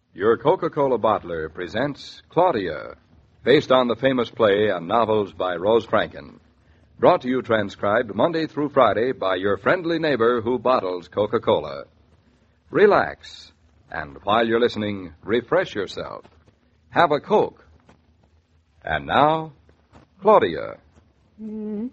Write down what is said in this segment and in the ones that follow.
Your Coca-Cola bottler presents Claudia, based on the famous play and novels by Rose Franken. Brought to you transcribed Monday through Friday by your friendly neighbor who bottles Coca-Cola. Relax, and while you're listening, refresh yourself. Have a Coke. And now, Claudia. Dum,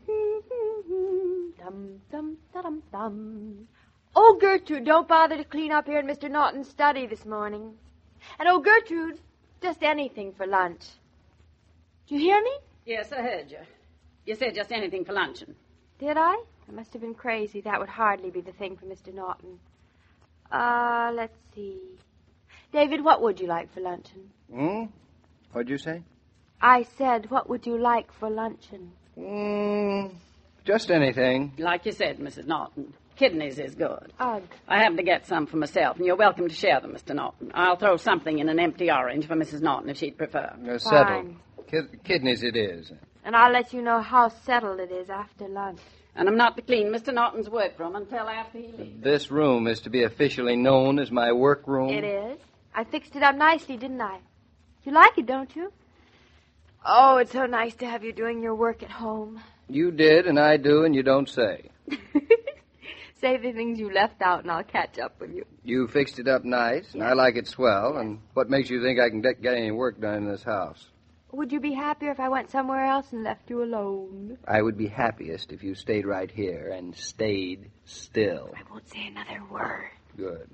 dum, dum, dum. Oh, Gertrude, don't bother to clean up here in Mr. Norton's study this morning. And, oh, Gertrude, just anything for lunch. Did you hear me? Yes, I heard you. You said just anything for luncheon. Did I? I must have been crazy. That would hardly be the thing for Mr. Norton. Let's see. David, what would you like for luncheon? What'd you say? I said, what would you like for luncheon? Just anything. Like you said, Mrs. Norton, kidneys is good. Ugh. I happened to get some for myself, and you're welcome to share them, Mr. Norton. I'll throw something in an empty orange for Mrs. Norton if she'd prefer. Settled. Kidneys it is. And I'll let you know how settled it is after lunch. And I'm not to clean Mr. Norton's workroom until after he leaves. This room is to be officially known as my workroom. It is. I fixed it up nicely, didn't I? You like it, don't you? Oh, it's so nice to have you doing your work at home. You did, and I do, and you don't say. Say the things you left out, and I'll catch up with you. You fixed it up nice, and I like it swell, and what makes you think I can get any work done in this house? Would you be happier if I went somewhere else and left you alone? I would be happiest if you stayed right here and stayed still. I won't say another word. Good.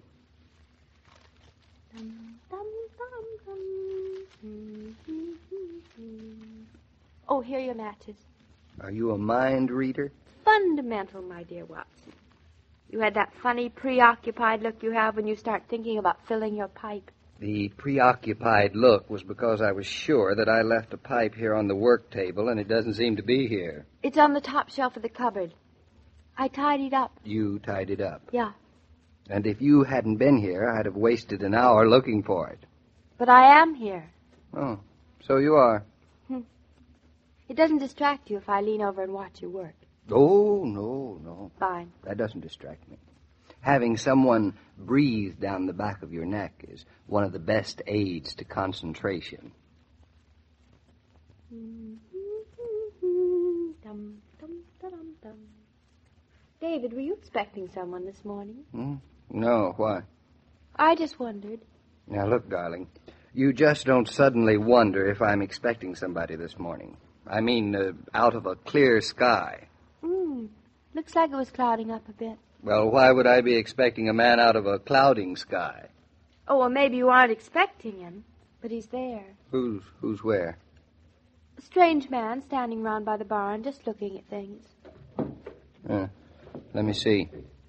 Dum, dum, dum, dum. Oh, here are your matches. Are you a mind reader? Fundamental, my dear Watson. You had that funny, preoccupied look you have when you start thinking about filling your pipe. The preoccupied look was because I was sure that I left a pipe here on the work table, and it doesn't seem to be here. It's on the top shelf of the cupboard. I tidied up. You tied it up? Yeah. And if you hadn't been here, I'd have wasted an hour looking for it. But I am here. Oh, so you are. It doesn't distract you if I lean over and watch you work. Oh, no. Fine. That doesn't distract me. Having someone breathe down the back of your neck is one of the best aids to concentration. Dum, dum, dum, dum. David, were you expecting someone this morning? No, why? I just wondered. Now, look, darling, you just don't suddenly wonder if I'm expecting somebody this morning. I mean, out of a clear sky. Looks like it was clouding up a bit. Well, why would I be expecting a man out of a clouding sky? Oh, well, maybe you aren't expecting him, but he's there. Who's where? A strange man standing round by the barn, just looking at things. Let me see.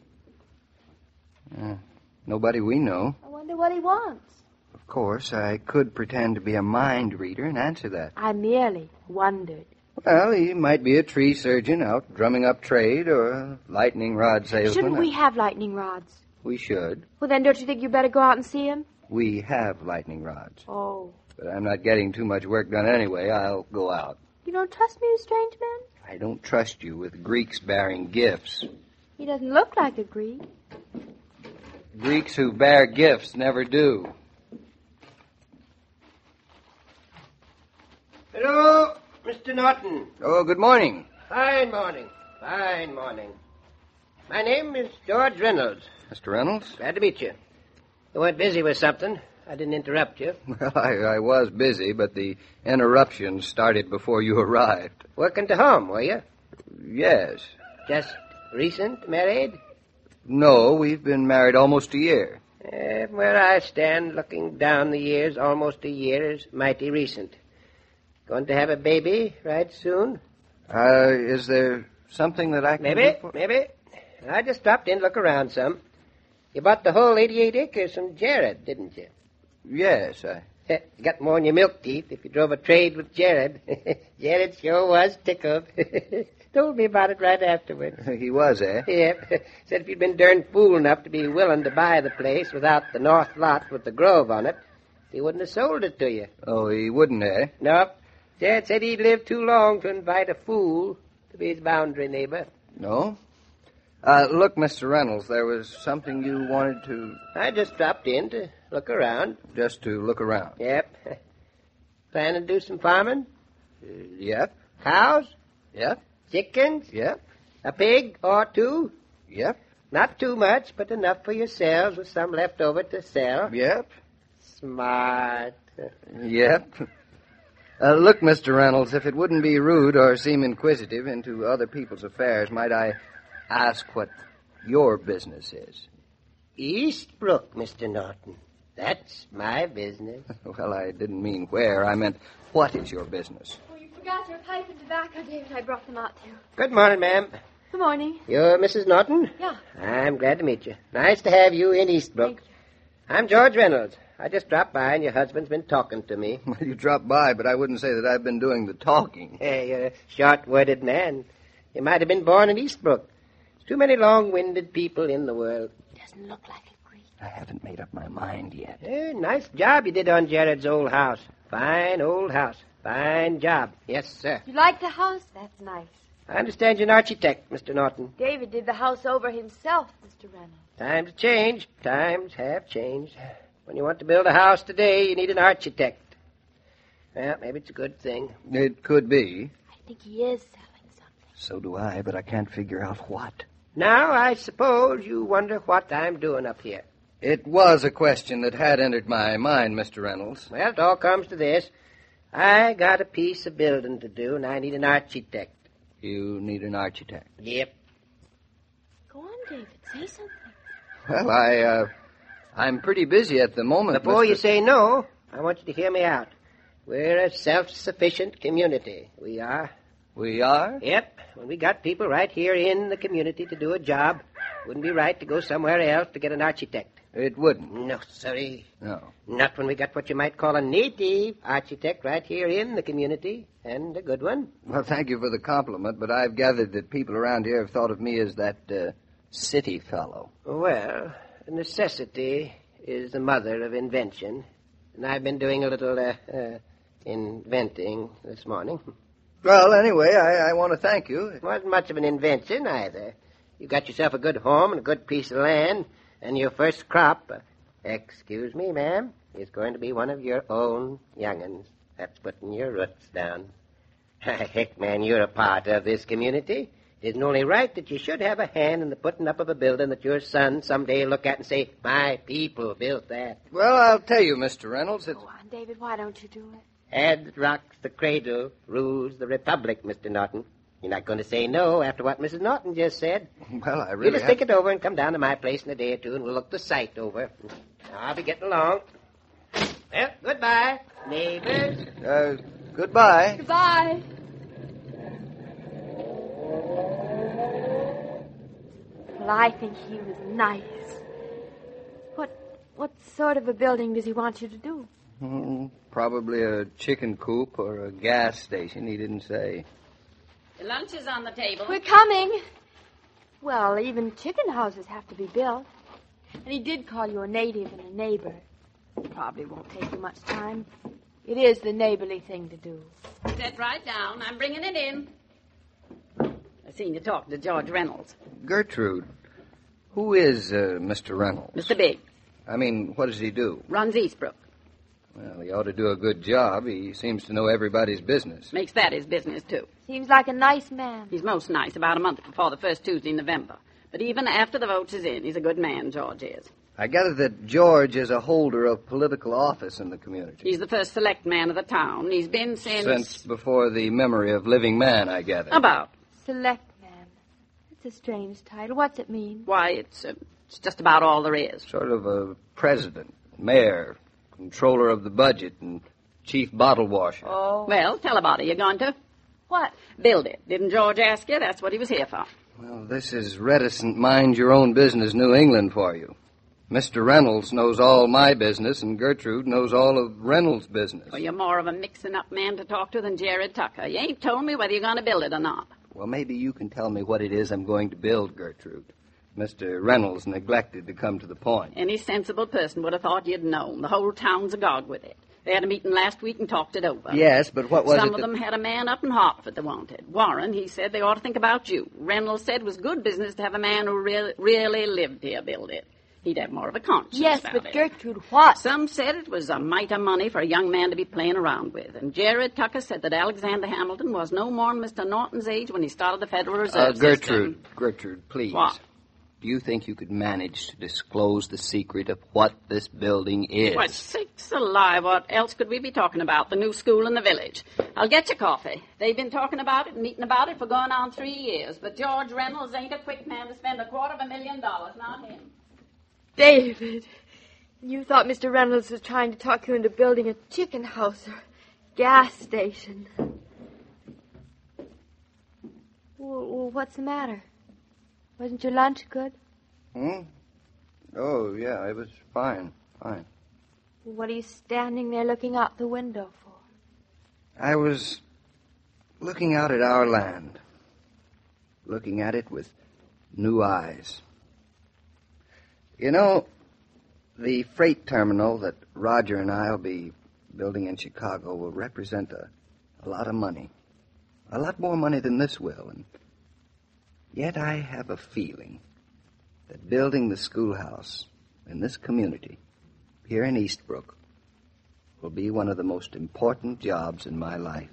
Nobody we know. I wonder what he wants. Of course, I could pretend to be a mind reader and answer that. I merely wondered. Well, he might be a tree surgeon out drumming up trade or a lightning rod salesman. Shouldn't we have lightning rods? We should. Well, then don't you think you better go out and see him? We have lightning rods. Oh. But I'm not getting too much work done anyway. I'll go out. You don't trust me, you strange man? I don't trust you with Greeks bearing gifts. He doesn't look like a Greek. Greeks who bear gifts never do. Hello, Mr. Norton. Oh, good morning. Fine morning. My name is George Reynolds. Mr. Reynolds? Glad to meet you. You weren't busy with something. I didn't interrupt you. Well, I was busy, but the interruption started before you arrived. Working to home, were you? Yes. Just recent married? No, we've been married almost a year. From where I stand, looking down the years, almost a year is mighty recent. Going to have a baby right soon? Is there something that I can do for... Maybe. I just stopped in to look around some. You bought the whole 88 acres from Jared, didn't you? Yes, You got more in your milk teeth if you drove a trade with Jared. Jared sure was tickled. Told me about it right afterwards. He was, eh? Yep. Said if you'd been darn fool enough to be willing to buy the place without the north lot with the grove on it, he wouldn't have sold it to you. Oh, he wouldn't, eh? Nope. Jared said he'd lived too long to invite a fool to be his boundary neighbor. No? Look, Mr. Reynolds, there was something you wanted to... I just dropped in to look around. Just to look around. Yep. Planning to do some farming? Yep. Cows? Yep. Chickens? Yep. A pig or two? Yep. Not too much, but enough for yourselves with some left over to sell. Yep. Smart. Yep. Look, Mr. Reynolds, if it wouldn't be rude or seem inquisitive into other people's affairs, might I ask what your business is? Eastbrook, Mr. Norton. That's my business. Well, I didn't mean where. I meant, what is your business? Oh, you forgot your pipe and tobacco, David. I brought them out to you. Good morning, ma'am. Good morning. You're Mrs. Norton? Yeah. I'm glad to meet you. Nice to have you in Eastbrook. Thank you. I'm George Reynolds. I just dropped by and your husband's been talking to me. Well, you dropped by, but I wouldn't say that I've been doing the talking. Hey, you're a short-worded man. You might have been born in Eastbrook. There's too many long-winded people in the world. Doesn't look like it, Green. I haven't made up my mind yet. Nice job you did on Jared's old house. Fine old house. Fine job. Yes, sir. You like the house? That's nice. I understand you're an architect, Mr. Norton. David did the house over himself, Mr. Reynolds. Times change. Times have changed. When you want to build a house today, you need an architect. Well, maybe it's a good thing. It could be. I think he is selling something. So do I, but I can't figure out what. Now, I suppose you wonder what I'm doing up here. It was a question that had entered my mind, Mr. Reynolds. Well, it all comes to this. I got a piece of building to do, and I need an architect. You need an architect. Yep. Go on, David. Say something. Well, I'm pretty busy at the moment. Before Mr. you say no, I want you to hear me out. We're a self-sufficient community. We are. We are? Yep. When we got people right here in the community to do a job, wouldn't be right to go somewhere else to get an architect. It wouldn't. No, sorry. No. Not when we got what you might call a native architect right here in the community, and a good one. Well, thank you for the compliment, but I've gathered that people around here have thought of me as that city fellow. Well, necessity is the mother of invention, and I've been doing a little inventing this morning. Well, anyway, I want to thank you. It wasn't much of an invention, either. You got yourself a good home and a good piece of land, and your first crop, excuse me, ma'am, is going to be one of your own young'uns. That's putting your roots down. Heck, man, you're a part of this community. It isn't only right that you should have a hand in the putting up of a building that your son someday will look at and say, my people built that. Well, I'll tell you, Mr. Reynolds, it's... Go on, David. Why don't you do it? Head that rocks the cradle rules the republic, Mr. Norton. You're not going to say no after what Mrs. Norton just said. Well, I You really just think it over and come down to my place in a day or two, and we'll look the site over. I'll be getting along. Well, goodbye, neighbors. Goodbye. Goodbye. Well, I think he was nice. What sort of a building does he want you to do? Probably a chicken coop or a gas station, he didn't say. The lunch is on the table. We're coming. Well, even chicken houses have to be built. And he did call you a native and a neighbor. Probably won't take you much time. It is the neighborly thing to do. Sit right down. I'm bringing it in. I seen you talking to George Reynolds. Gertrude, who is Mr. Reynolds? Mr. Biggs. I mean, what does he do? Runs Eastbrook. Well, he ought to do a good job. He seems to know everybody's business. Makes that his business, too. Seems like a nice man. He's most nice about a month before the first Tuesday in November. But even after the votes is in, he's a good man, George is. I gather that George is a holder of political office in the community. He's the first select man of the town. He's been Since before the memory of living man, I gather. About. Select man. It's a strange title. What's it mean? Why, it's just about all there is. Sort of a president, mayor, controller of the budget, and chief bottle washer. Oh. Well, tell about it. You going to? What? Build it. Didn't George ask you? That's what he was here for. Well, this is reticent mind-your-own-business New England for you. Mr. Reynolds knows all my business, and Gertrude knows all of Reynolds' business. Well, you're more of a mixing-up man to talk to than Jared Tucker. You ain't told me whether you're going to build it or not. Well, maybe you can tell me what it is I'm going to build, Gertrude. Mr. Reynolds neglected to come to the point. Any sensible person would have thought you'd known. The whole town's agog with it. They had a meeting last week and talked it over. Yes, but what was it? Some of them had a man up in Hartford they wanted. Warren, he said they ought to think about you. Reynolds said it was good business to have a man who really lived here build it. He'd have more of a conscience Yes, about but it. Gertrude, what? Some said it was a mite of money for a young man to be playing around with. And Jared Tucker said that Alexander Hamilton was no more than Mr. Norton's age when he started the Federal Reserve Gertrude, System. Gertrude, please. What? Do you think you could manage to disclose the secret of what this building is? What, sakes alive, what else could we be talking about? The new school in the village. I'll get you coffee. They've been talking about it and meeting about it for going on 3 years. But George Reynolds ain't a quick man to spend $250,000, not him. David, you thought Mr. Reynolds was trying to talk you into building a chicken house or gas station. Well, what's the matter? Wasn't your lunch good? Oh, yeah, it was fine. What are you standing there looking out the window for? I was looking out at our land, looking at it with new eyes. You know, the freight terminal that Roger and I will be building in Chicago will represent a lot of money. A lot more money than this will. And yet I have a feeling that building the schoolhouse in this community, here in Eastbrook, will be one of the most important jobs in my life.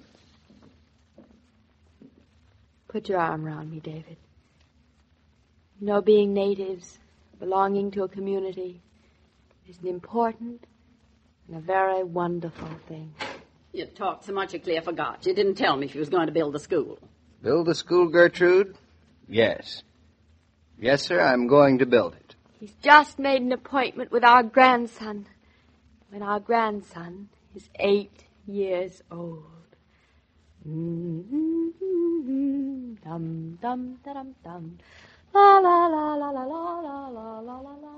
Put your arm around me, David. You know, being natives, belonging to a community, is an important and a very wonderful thing. You talked so much you clear forgot. You didn't tell me if you was going to build a school. Build a school, Gertrude? Yes. Yes, sir, I'm going to build it. He's just made an appointment with our grandson. When our grandson is 8 years old. Dum dum da dum dum. La la la la la la la la la la.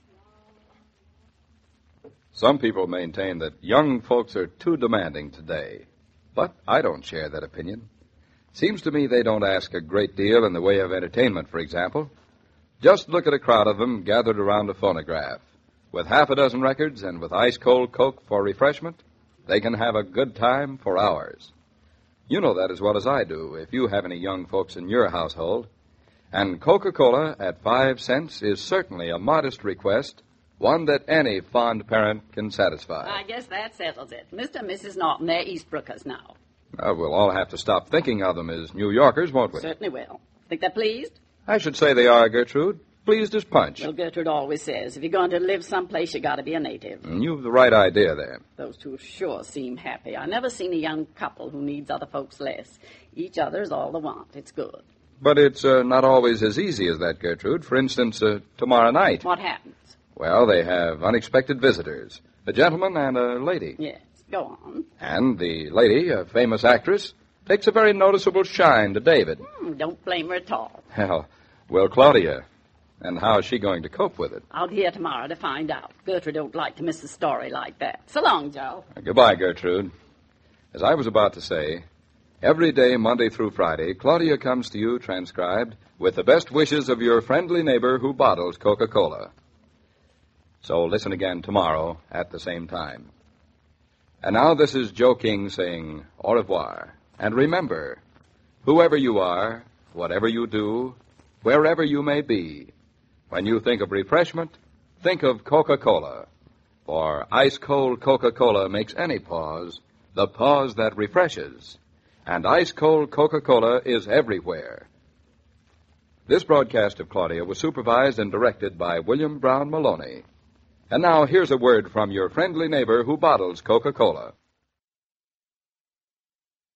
Some people maintain that young folks are too demanding today, but I don't share that opinion. Seems to me they don't ask a great deal in the way of entertainment, for example. Just look at a crowd of them gathered around a phonograph. With half a dozen records and with ice-cold Coke for refreshment, they can have a good time for hours. You know that as well as I do, if you have any young folks in your household. And Coca-Cola at 5 cents is certainly a modest request, one that any fond parent can satisfy. I guess that settles it. Mr. and Mrs. Norton, they're Eastbrookers now. We'll all have to stop thinking of them as New Yorkers, won't we? Certainly will. Think they're pleased? I should say they are, Gertrude. Pleased as punch. Well, Gertrude always says, if you're going to live someplace, you got to be a native. You've the right idea there. Those two sure seem happy. I never seen a young couple who needs other folks less. Each other's all they want. It's good. But it's not always as easy as that, Gertrude. For instance, tomorrow night. What happens? Well, they have unexpected visitors. A gentleman and a lady. Yes, go on. And the lady, a famous actress, takes a very noticeable shine to David. Don't blame her at all. Well, Claudia. And how is she going to cope with it? I'll be here tomorrow to find out. Gertrude don't like to miss a story like that. So long, Joe. Goodbye, Gertrude. As I was about to say, every day, Monday through Friday, Claudia comes to you transcribed with the best wishes of your friendly neighbor who bottles Coca-Cola. So listen again tomorrow at the same time. And now this is Joe King saying au revoir. And remember, whoever you are, whatever you do, wherever you may be, when you think of refreshment, think of Coca-Cola. For ice-cold Coca-Cola makes any pause the pause that refreshes. And ice-cold Coca-Cola is everywhere. This broadcast of Claudia was supervised and directed by William Brown Maloney. And now here's a word from your friendly neighbor who bottles Coca-Cola.